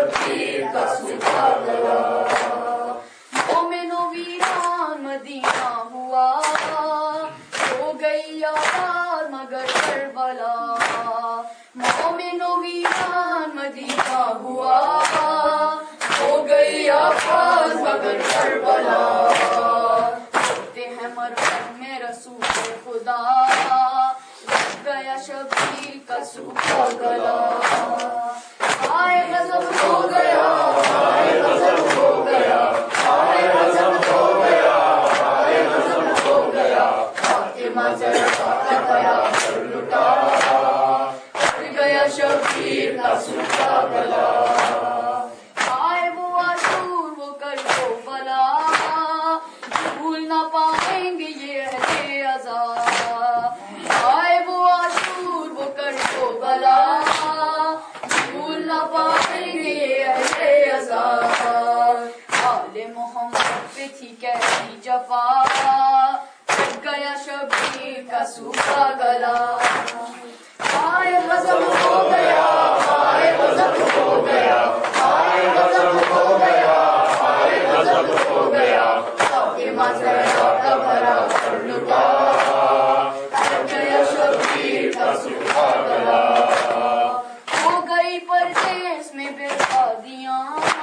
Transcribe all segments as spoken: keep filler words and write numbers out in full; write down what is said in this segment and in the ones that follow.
شبیر کا سوکھا گلا. مومنو ویران مدینہ ہوا ہو گئی آباد مگر کربلا. مومنو ویران مدینہ ہوا ہو گئی آباد مگر کربلا. ہوتے ہیں مرحوم میں رسول خدا لگ گیا شبیر کا سوکھا گلا. آئے غضب ہو گیا آئے غضب ہو گیا آئے غضب ہو گیا آئے غضب ہو گیا. فاطمہ زہرا کا گیا کر لٹا لگ گیا شبیر کا سوکھا گلا. آئے وہ عاشور وہ کربلا بھول نہ پائیں گے یہ اہل عزا. آئے وہ عاشور وہ کربلا بھول نہ پائیں گے یہ اہل عزا. آل محمد پہ تھی کیسی جفا لگ گیا شبیر کا سوکھا گلا. آئے غضب ہو گیا آئے غضب ہو گیا آئے غضب ہو گیا آئے غضب ہو گیا. فاطمہ زہرا کا بھرا کر لٹا لگ گیا شبیر کا سوکھا گلا. ہو گئی پردیس میں بربادیاں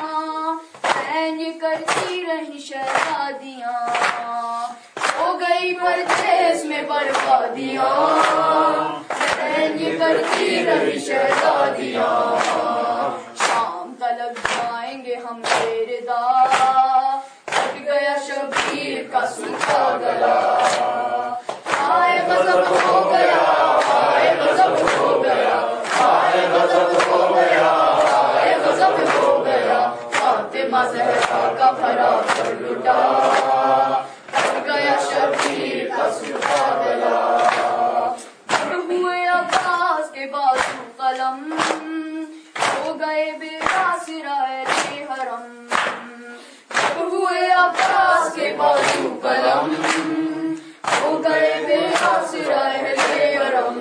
کرتی رہی شہزادیاں. ہو گئی پردیس میں بربادیاں کرتی رہی شہزادیاں. شام تلک جائیں گے ہم تیرے دار لگ گیا شبیر کا سوکھا گلا. آئے غضب ہو گیا آئے غضب ہو گیا آئے غضب ہو گیا آئے غضب ہو گیا. فاطمہ زہرا کا بھرا کر لٹا لگ گیا شبیر کا سوکھا گلا. ہوئے عباس کے بازو قلم ہو گئے بے قاصر اہل حرم. ہوئے عباس کے بازو قلم ہو گئے بے قاصر اہل حرم.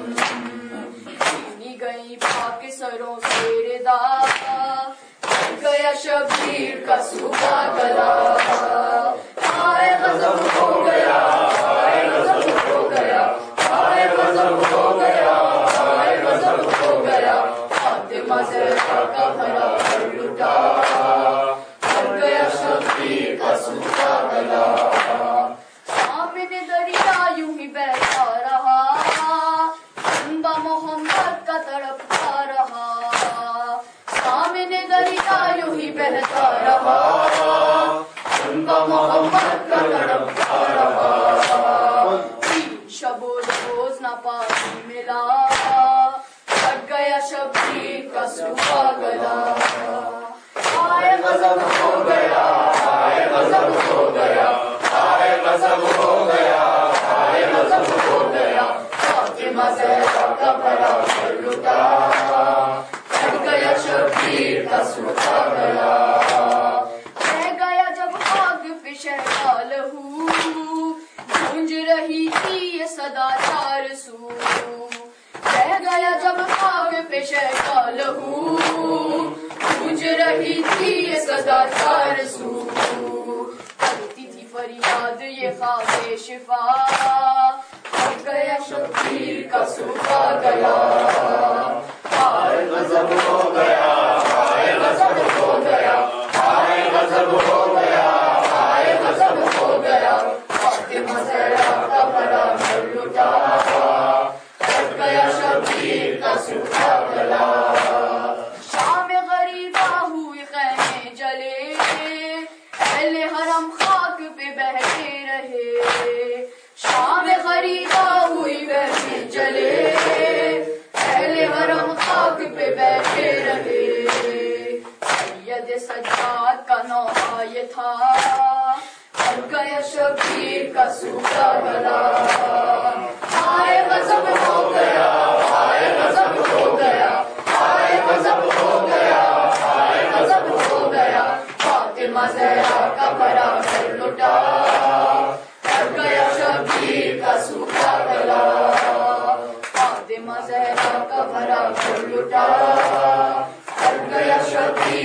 چھینی گئی پاک سروں سے ردا لگ گیا شبیر کا سوکھا گلا. آئے غضب ہو گیا آئے غضب ہو گیا آئے غضب ہو گیا آئے غضب ہو گیا. فاطمہ زہرا کا بھرا کر لٹا لگ گیا شبیر کا سوکھا گلا. سامنے دریا یوں ہی بہتا رہا بندہ محمد کا تڑپتا رہا. سامنے دریا یوں ہی بہتا رہا بندہ محمد کا تڑپتا رہا. شب و روز نہ پانی ملا لگ گیا شبیر کا سوکھا گلا. آئے غضب ہو گیا آئے غضب ہو گیا آئے غضب ہو گیا آئے غضب ہو گیا. فاطمہ زہرا کا بھرا کر لٹا لگ گیا شبیر کا سوکھا گلا. رہ گیا جب آگ پہ شہلا لہو گونج رہی تھی یہ صدا چار سو. رہ گیا جب آگ پہ شہلا لہو گونج رہی تھی یہ صدا چار سو. کرتی تھی فریاد یہ خواہ شفا لگ گیا شبیر کا سوکھا گلا. آئے غضب ہو گیا آئے غضب ہو گیا آئے غضب ہو گیا آئے غضب ہو گیا. فاطمہ زہرا کا بھرا کر لٹا لگ گیا شبیر کا سوکھا گلا. شام غریبہ ہوئی خیمے جلے اہل حرم خاک پہ بیٹھے رہے. شام غریبہ ہوئی خیمے جلے اہل حرم خاک پہ بیٹھے رہے. سید سجاد کا نوحہ یہ تھا لگ گیا شبیر کا سوکھا گلا. آئے غضب ہو گیا آئے غضب ہو گیا آئے غضب ہو گیا آئے غضب ہو گیا. فاطمہ زہرا کا بھرا کر لٹا لگ گیا شبیر کا سوکھا گلا. فاطمہ زہرا کا بھرا کر لٹا لگ گیا شبیر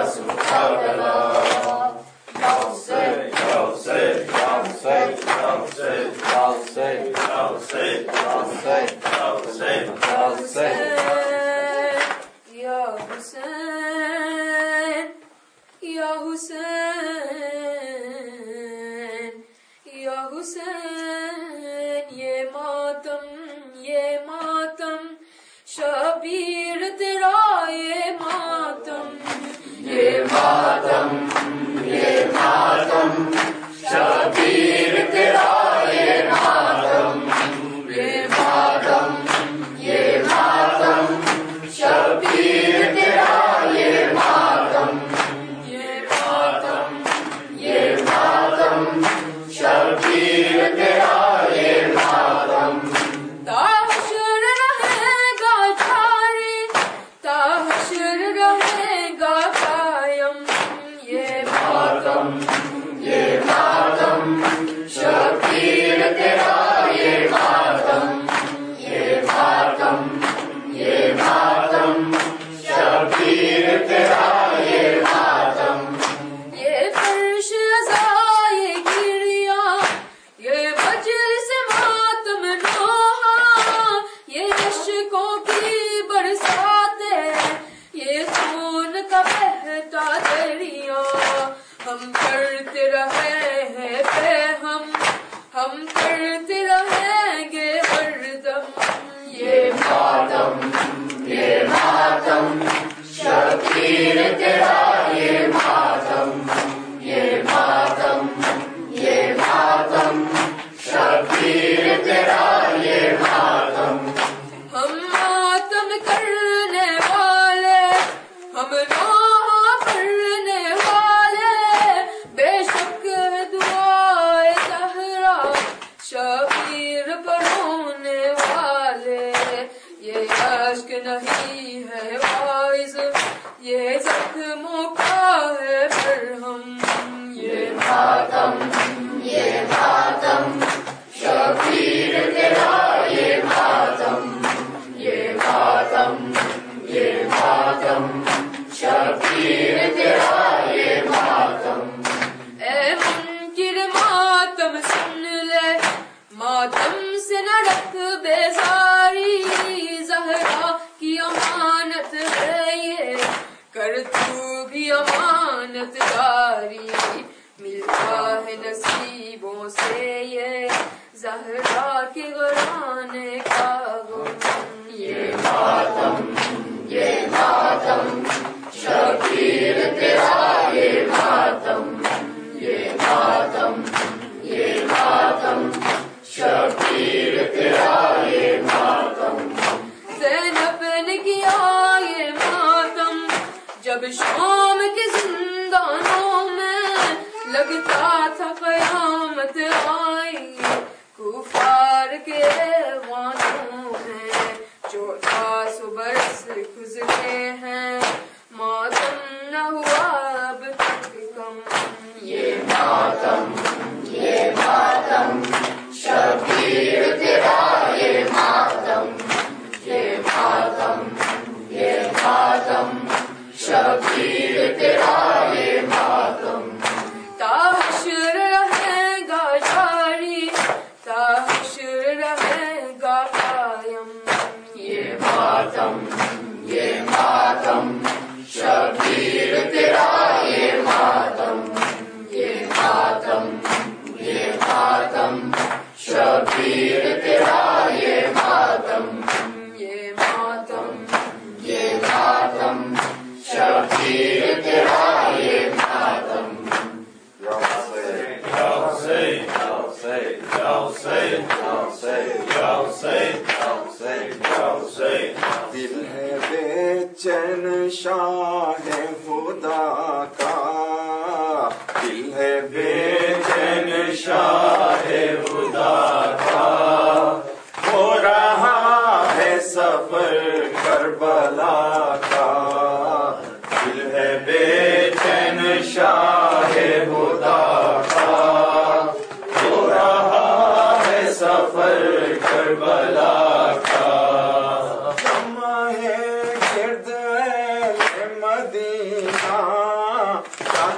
مدینہ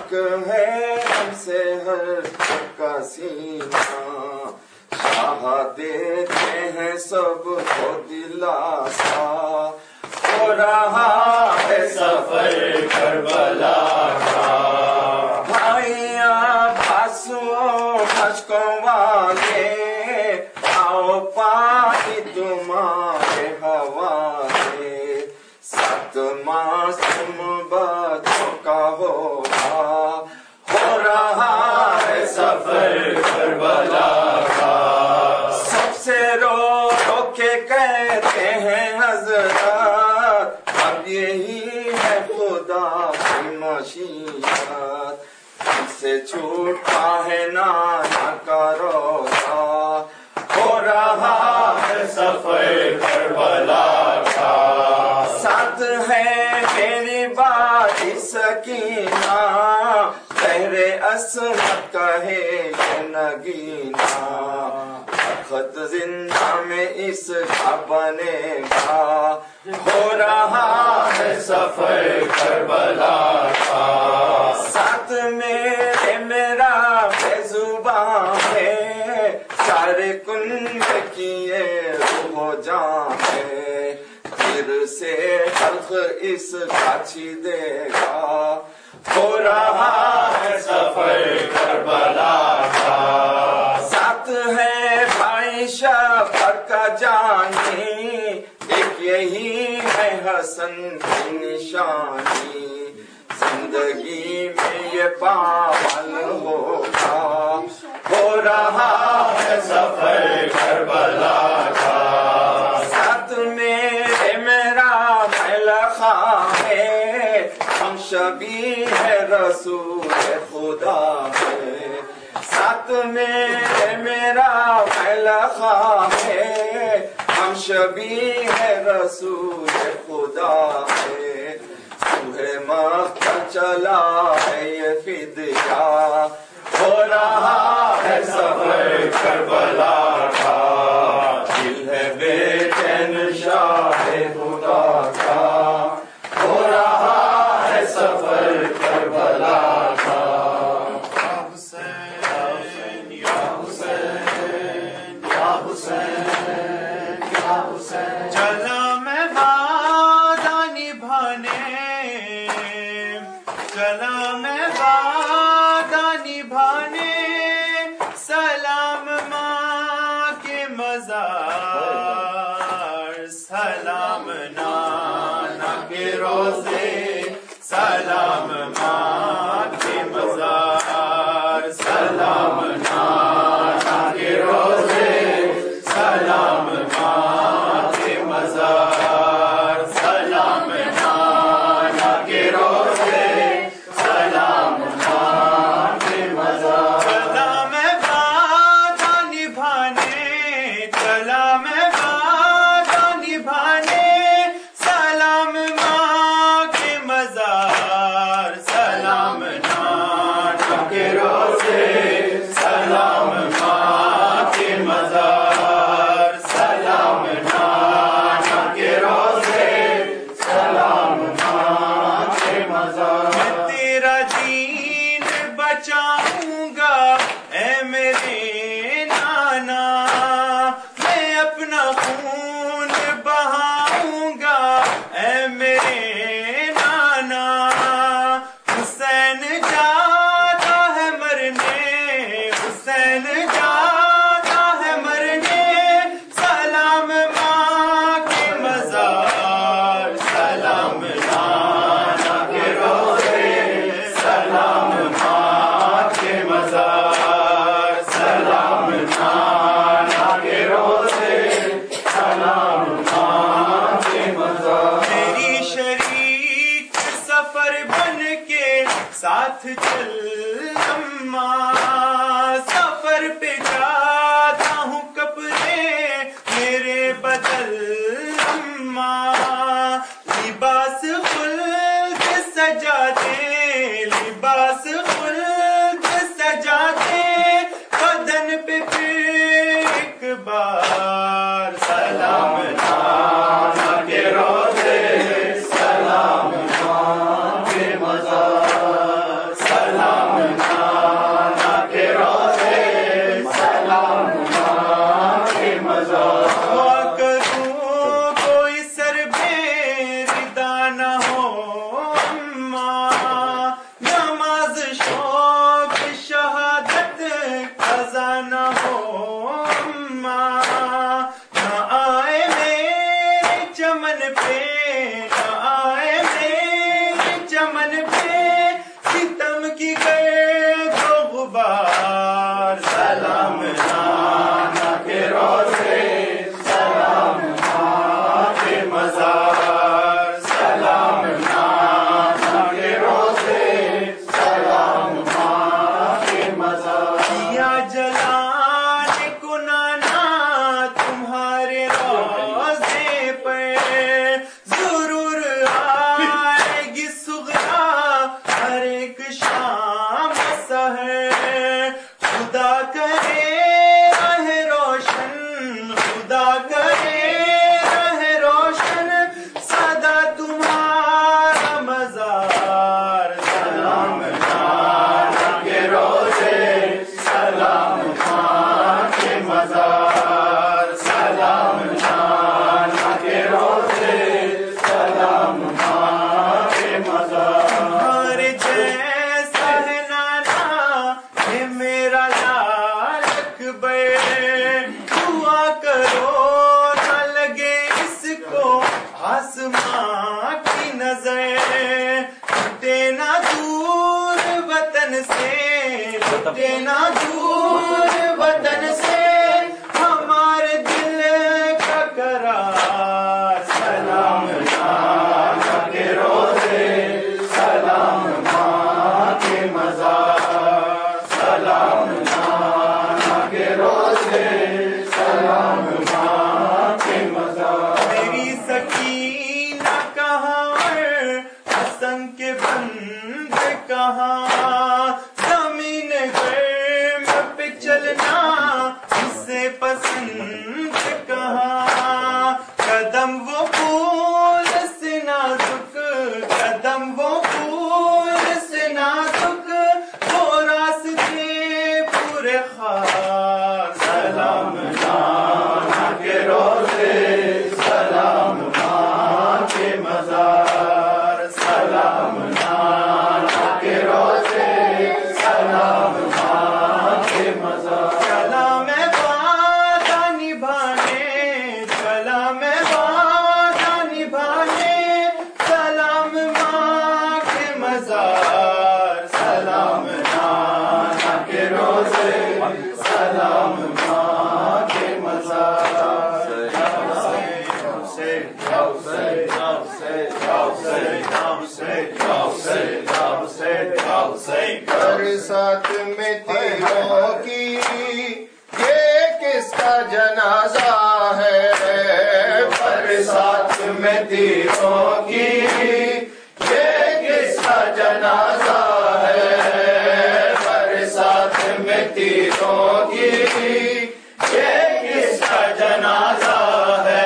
پاک ہے ہم سے ہر کا سینہ، شاہ دیتے ہیں سب کو دلاسا، ہو رہا ہے سفر کربلا کا، بھائیاں بھاسوں مشکوں والے، آؤ پانی تمہارے حوالے، سات معصوم بچوں کا ہوگا، ہو رہا ہے سفر کربلا کا، سب سے رو رو کے کہتے ہیں حضرت، اب یہی ہے خدا کی مشیت، ہم سے چھوٹا ہے نانا کا روزہ، ہو رہا ہے سفر کربلا کا، ساتھ ہے میری باری سکینہ، بہرے عصمت کہے یہ نگینہ، خط زندہ میں اس کا بنے گا، ہو رہا ہے سفر کربلا کا، ساتھ میرے میرا بے زبان ہے، سارے کن کیے روح جان ہے، پھر سے خلق اس کا چھیدے گا، ہو رہا ہے سفر کربلا کا، ساتھ ہے بھائی شفقت کا جانی، ایک یہی ہے حسن کی نشانی، زندگی میں یہ پامل ہوگا، ہو رہا ہے سفر کربلا کا، ساتھ میرے میرا میلا خواہ ہے، ہم شبیہ ہے رسول خدا ہے، ساتھ میرے میرا میلا خواہ ہے، ہم شبیہ ہے رسول خدا ہے، سوہ مکہ چلا ہے یہ فدیہ، ہو رہا ہے سفر کربلا کا، دل ہے بے چین شاہ خدا کا، ہو رہا ہے سفر کربلا کا، یا حسین یا حسین یا حسین یا حسین، چلا میں وعدہ نبھانے، چلا میں وعدہ نبھانے، سلام ماں کے مزار، سلام نانا کے روزے، سلام ماں کے مزار، سلام نانا کے روزے، سلام ماں کے مزار، سلام نانا کے روزے، سلام ماں کے مزار، چلا میں وعدہ نبھانے، چلا میں وعدہ نبھانے، سلام ماں کے مزار، سلام نانا کے روزے، سلام ماں کے مزار، سلام نانا کے روزے، سلام ماں کے مزار، میں تیرا دین بچاؤں گا اے میرے نانا، میں اپنا خون بہاؤں گا اے میرے نانا، حسین جاتا ہے مرنے، حسین جاتا ہے مرنے، سلام ماں کے مزار، سلام نانا کے روزے، سلام ماں کے مزار، سلام نانا کے روزے، سلام ماں کے مزار، میری شریک سفر بن کے ساتھ چل اماں، سفر پہ جاتا ہوں کپڑے میرے بدل اماں، لباس خلد سجا دے، لباس خلد سجا دے، بدن پہ پھر ایک بار، سلام نانا کے روزے، سلام ماں کے مزار، سلام چھوٹے نہ دور وطن سے ہمارے دل کا قرار. سلام نانا کے روزے، سلام ماں کے مزار. سلام نانا کے روزے، سلام ماں کے مزار. میری سکینہ کہاں حسن کے بندے کہاں، زمین گرم پہ چلنا اسے پسند کہاں. قدم وہ پھول سے نازک، قدم وہ پھول سے نازک، وہ راستے پورے خار. سلام نانا کے روزے، سلام ماں کے مزار. سلام نانا کے روزے، سلام ماں کے مزار. چلا میں وعدہ نبھانے، چلا میں وعدہ نبھانے، سلام ماں کے مزار. سلام نانا کے روزے، سلام ماں کے مزار. برسات میں تیروں کی یہ کس کا جنازہ ہے. برسات میں تیروں کی یہ کس کا جنازہ ہے. برسات میں تیروں کی یہ کس کا جنازہ ہے.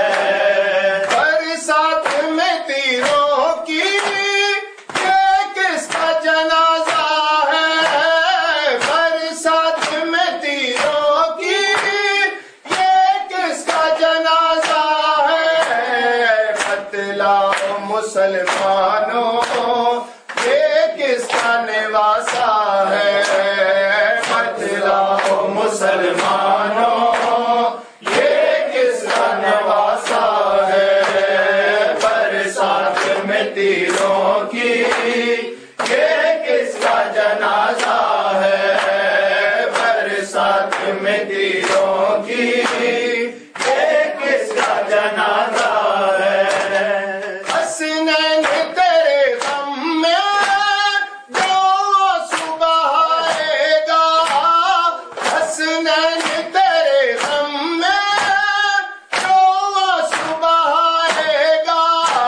برسات میں تیروں کی یہ کس کا جنازہ ہے. برسات میں تیروں کی یہ کس کا جنازہ ہے. بتلاؤ مسلمانوں یہ کس کا نواسا ہے. بتلاؤ مسلمانوں یہ کس کا نواسا ہے. برسات میں تیروں کی یہ کس کا جنازہ ہے. برسات میں تیروں کی یہ کس کا جنازہ ہے. حسنین تیرے غم میں جو صبح آئے گا. حسنین تیرے غم میں جو صبح آئے گا.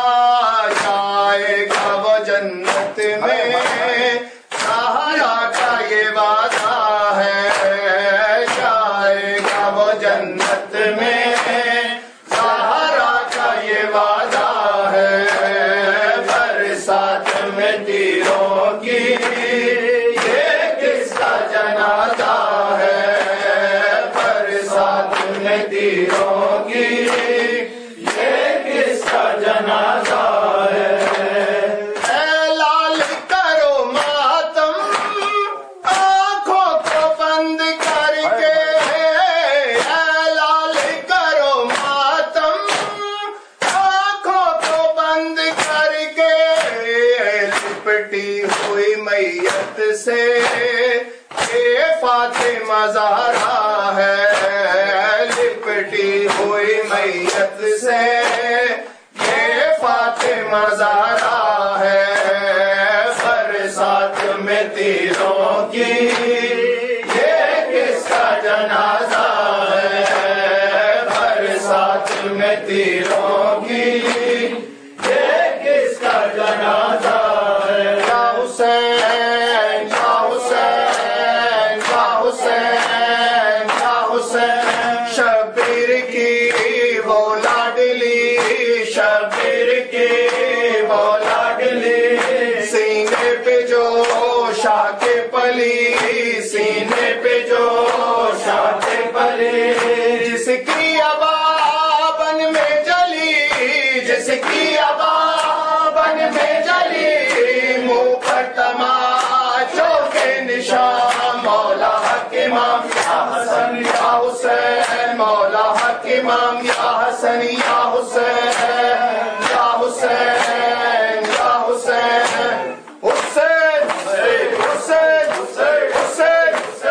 جائے گا وہ جنت میں، سہارا کا یہ وعدہ ہے. جائے گا وہ جنت میں، سہارا کا یہ وعدہ ہے. برسات میں تیروں کی یہ کس کا جنازہ ہے. برسات میں تیروں کی یہ کس کا جنازہ ہے. اے لال کرو ماتم آنکھوں کو بند کر کے. اے لال کرو ماتم آنکھوں کو بند کر کے. لپٹی ہوئی میت سے اے فاطمہ زہرا ہے. لپٹی ہوئی میت سے یہ فاطمہ زہرا ہے. برسات میں تیروں کی یہ کس کا جنازہ ہے. برسات میں تیروں کی یہ کس کا جنازہ ہے. یا حسین، یا حسین، یا حسین، یا حسین. شبیر کی وہ لاڈلی، شبیر کی وہ لاڈلی. سینے پہ جو شاہ کے پلی، سینے پہ جو شاہ کے پلی. جس کی ابابن میں جلی، جس کی ابابن میں جلی. منہ پر تماچوں کے نشان. مولا حق امام یا حسن یا حسین. مولا حق امام یا حسن یا حسین، یا حسین، یا حسین. حسین حسین حسین حسین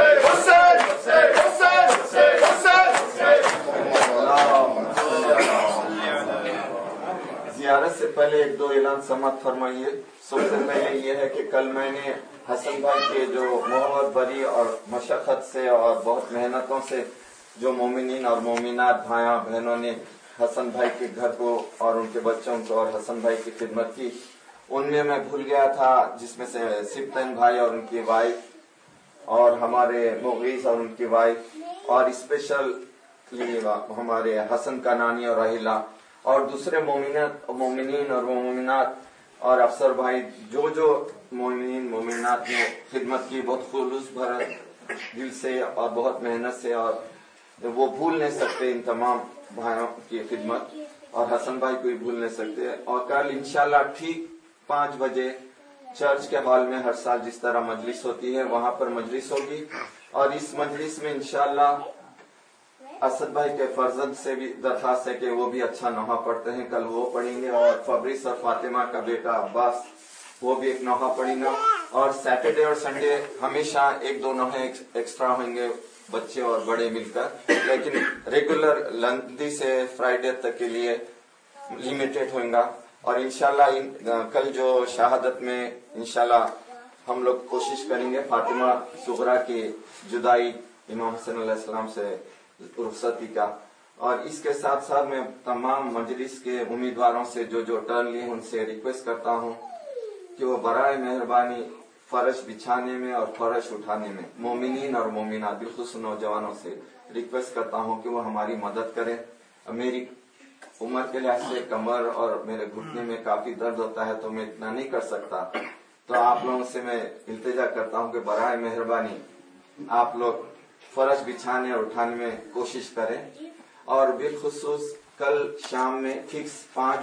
फरमाइए। सबसे पहले ये है कि कल मैंने हसन भाई के जो मोहब्बत भरी और मशक्क़त से और बहुत मेहनतों से जो मोमिनीन और मोमिनात भाइयों बहनों ने हसन भाई के घर को और उनके बच्चों को और हसन भाई की खिदमत की, उनमें मैं भूल गया था जिसमें से सिप्तन भाई और उनकी वाइफ और हमारे मुगीस और उनकी वाइफ और स्पेशल हमारे हसन का नानी और रहीला और दूसरे मोमिनत मोमिनीन और मोमिनात और अफसर भाई जो जो मोमिनीन मोमिनात ने खिदमत की बहुत खुलूस भर दिल से और बहुत मेहनत से, और वो भूल नहीं सकते इन तमाम भाइयों की खिदमत, और हसन भाई को भी भूल नहीं सकते। और कल इंशाल्लाह ठीक पाँच बजे चर्च के हॉल में हर साल जिस तरह मजलिस होती है वहां पर मजलिस होगी, और इस मजलिस में इंशाल्लाह असद भाई के फर्जंद से भी दरखास्त है कि वो भी अच्छा नोहा पढ़ते हैं, कल वो पढ़ेंगे, और फबरिस और फातिमा का बेटा अब्बास वो भी एक नोहा पढ़ेगा। और सैटरडे और संडे हमेशा एक दो नोहे एक्स्ट्रा होंगे बच्चे और बड़े मिलकर, लेकिन रेगुलर लंदी से फ्राइडे तक के लिए लिमिटेड होगा। और इंशाल्लाह इन, कल जो शहादत में इंशाल्लाह हम लोग कोशिश करेंगे फातिमा सुगरा की जुदाई इमाम हसन अलैहिस्सलाम से रुखसती का। और इसके साथ साथ मैं तमाम मजलिस के उम्मीदवारों से जो जो टर्न लिए उनसे रिक्वेस्ट करता हूं कि वो बराए मेहरबानी फर्श बिछाने में और फर्श उठाने में मोमिनीन और मोमिना बिलखुसूस नौजवानों से रिक्वेस्ट करता हूं कि वो हमारी मदद करें। मेरी उम्र के लिहाज से कमर और मेरे घुटने में काफी दर्द होता है तो मैं इतना नहीं कर सकता, तो आप लोगों से मैं इल्तिजा करता हूं कि बराए मेहरबानी आप लोग फर्श बिछाने और उठाने में कोशिश करें। और बिलखुसूस कल शाम में फिक्स पाँच